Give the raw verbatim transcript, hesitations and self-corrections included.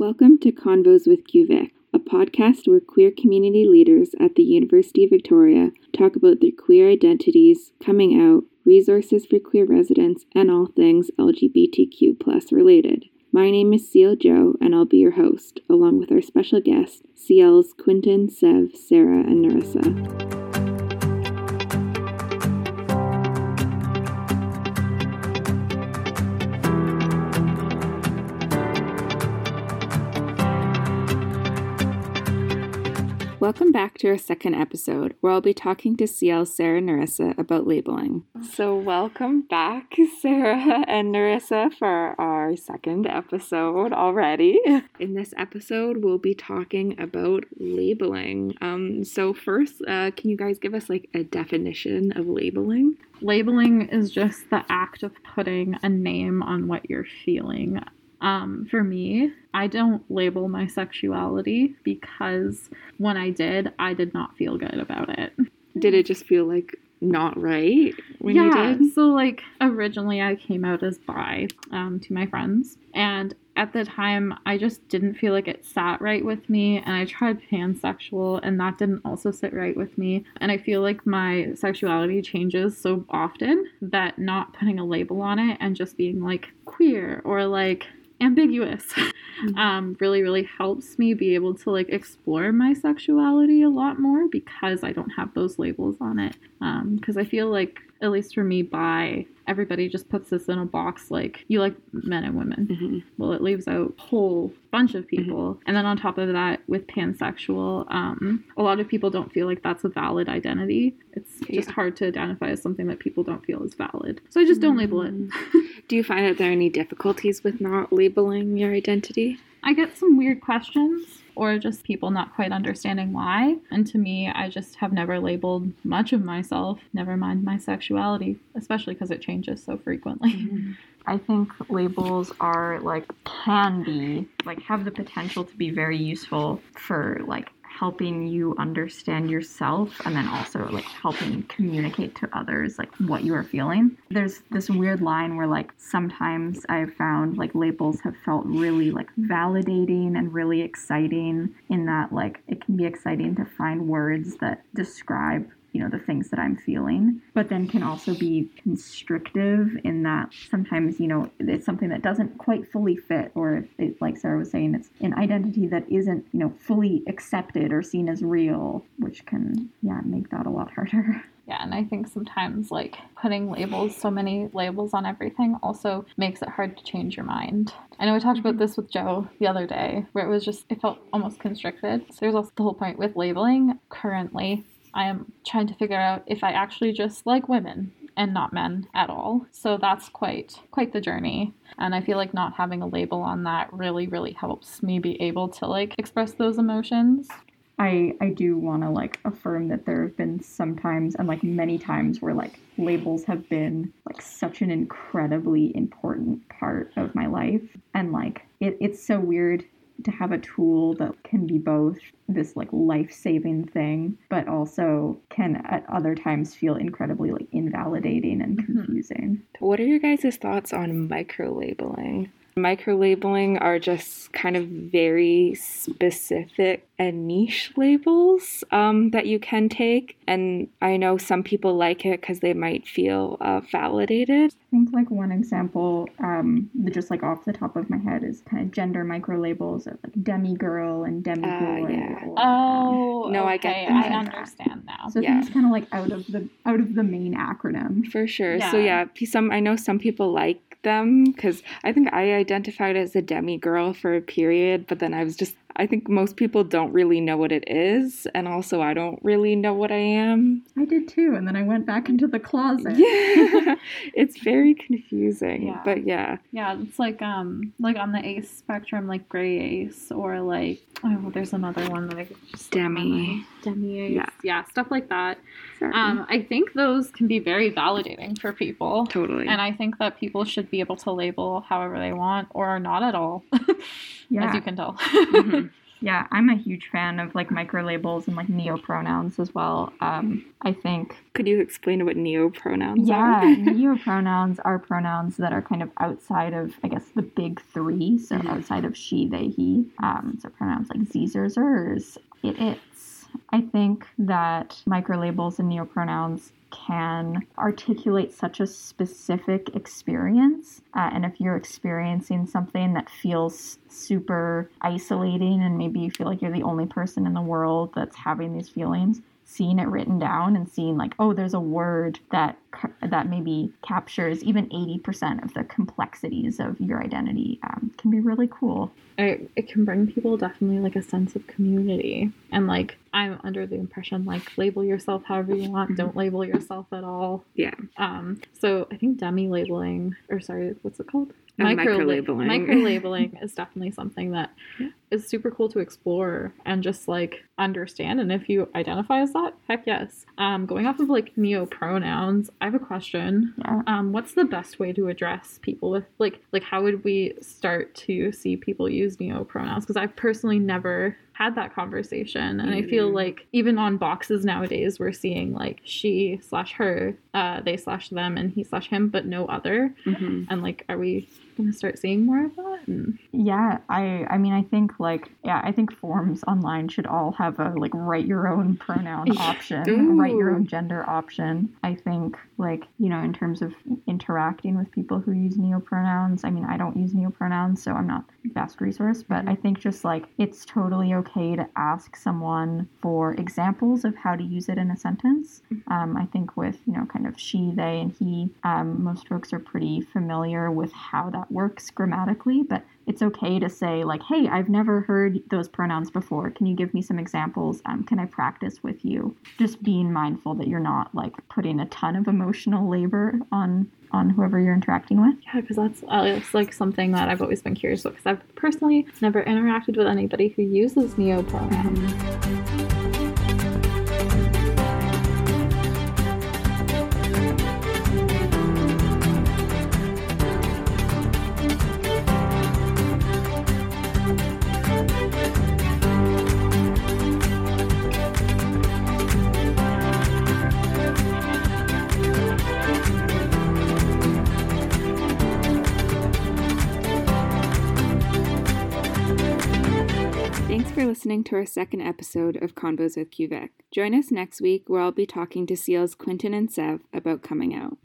Welcome to Convos with Q V I C, a podcast where queer community leaders at the University of Victoria talk about their queer identities, coming out, resources for queer residents, and all things L G B T Q plus related. My name is C L Jo, and I'll be your host, along with our special guests, C L's Quinton, Sev, Sarah, and Narissa. Welcome back to our second episode, where I'll be talking to C L, Sarah, and Narissa about labeling. So welcome back, Sarah and Narissa, for our second episode already. In this episode, we'll be talking about labeling. Um, so first, uh, can you guys give us like a definition of labeling? Labeling is just the act of putting a name on what you're feeling. Um, for me, I don't label my sexuality because when I did, I did not feel good about it. Did it just feel like not right when yeah, you did? So like originally I came out as bi um, to my friends, and at the time I just didn't feel like it sat right with me, and I tried pansexual and that didn't also sit right with me. And I feel like my sexuality changes so often that not putting a label on it and just being like queer or like ambiguous mm-hmm. um really really helps me be able to like explore my sexuality a lot more because I don't have those labels on it, um because I feel like, at least for me, bi, everybody just puts this in a box like you like men and women. Mm-hmm. Well, it leaves out a whole bunch of people. Mm-hmm. And then on top of that, with pansexual, um a lot of people don't feel like that's a valid identity. It's yeah. just hard to identify as something that people don't feel is valid, so I just don't mm-hmm. label it. Do you find that there are any difficulties with not labeling your identity? I get some weird questions, or just people not quite understanding why. And to me, I just have never labeled much of myself, never mind my sexuality, especially because it changes so frequently. Mm-hmm. I think labels are like, can be, like have the potential to be very useful for like helping you understand yourself, and then also like helping communicate to others like what you are feeling. There's this weird line where like sometimes I've found like labels have felt really like validating and really exciting, in that like it can be exciting to find words that describe, you know, the things that I'm feeling, but then can also be constrictive in that sometimes, you know, it's something that doesn't quite fully fit, or it, like Sarah was saying, it's an identity that isn't, you know, fully accepted or seen as real, which can, yeah, make that a lot harder. Yeah, and I think sometimes, like, putting labels, so many labels on everything also makes it hard to change your mind. I know we talked about this with Joe the other day, where it was just, it felt almost constricted. So there's also the whole point with labeling. Currently, I am trying to figure out if I actually just like women and not men at all. So that's quite quite the journey. And I feel like not having a label on that really, really helps me be able to like express those emotions. I, I do want to like affirm that there have been some times, and like many times, where like labels have been like such an incredibly important part of my life. And like it, it's so weird to have a tool that can be both this like life-saving thing, but also can at other times feel incredibly like invalidating and confusing. What are your guys' thoughts on micro-labeling? Micro-labeling are just kind of very specific and niche labels um, that you can take. And I know some people like it because they might feel uh, validated. I think like one example, um, just like off the top of my head, is kind of gender micro-labels of like demi-girl and demi-boy. Uh, yeah. Or, oh, no, okay. I get I that. understand now. So yeah. things kind of like out of the out of the main acronym. For sure. Yeah. So yeah, some I know some people like them because I think I identified as a demi-girl for a period, but then I was just, I think most people don't really know what it is, and also I don't really know what I am. I did too, and then I went back into the closet. Yeah, it's very confusing, Yeah. but yeah. Yeah, it's like um like on the ace spectrum, like gray ace, or like, oh, there's another one that I could just Demi. Demi ace. Yeah. yeah, stuff like that. Sorry. Um, I think those can be very validating for people. Totally. And I think that people should be able to label however they want, or not at all, Yeah. as you can tell. Mm-hmm. Yeah, I'm a huge fan of like micro-labels and like neopronouns as well. Um, I think... Could you explain what neopronouns yeah, are? Yeah, neopronouns are pronouns that are kind of outside of, I guess, the big three. So mm-hmm. outside of she, they, he. Um, so pronouns like z's or zers, it, its. I think that micro-labels and neopronouns can articulate such a specific experience. Uh, and if you're experiencing something that feels super isolating and maybe you feel like you're the only person in the world that's having these feelings, seeing it written down and seeing like, oh, there's a word that that maybe captures even eighty percent of the complexities of your identity um, can be really cool. It, it can bring people definitely like a sense of community. And like, I'm under the impression like label yourself however you want. Don't label yourself at all. Yeah. Um. So I think demi-labeling, or sorry, what's it called? Oh, micro-labeling. Micro-labeling is definitely something that is super cool to explore and just like understand. And if you identify as that, heck yes. Um, going off of like neopronouns, I have a question. Yeah. Um, what's the best way to address people with like like how would we start to see people use neopronouns? Because I've personally never had that conversation, and mm-hmm. I feel like even on boxes nowadays we're seeing like she slash her, uh, they slash them, and he slash him, but no other. Mm-hmm. And like, are we gonna start seeing more of that? And... yeah, I I mean I think like yeah I think forums online should all have a like write your own pronoun option, write your own gender option. I think like, you know, in terms of interacting with people who use neopronouns, I mean I don't use neopronouns, so I'm not a vast resource, but mm-hmm. I think just like it's totally okay to ask someone for examples of how to use it in a sentence. Um, I think with, you know, kind of she, they, and he, um, most folks are pretty familiar with how that works grammatically, but it's okay to say like, hey, I've never heard those pronouns before. Can you give me some examples? Um, can I practice with you? Just being mindful that you're not like putting a ton of emotional labor on on whoever you're interacting with. Yeah, because that's uh, it's like something that I've always been curious about, because I've personally never interacted with anybody who uses neopronouns. Mm-hmm. Thanks for listening to our second episode of Convos with Q V I C. Join us next week where I'll be talking to Seals Quentin and Sev about coming out.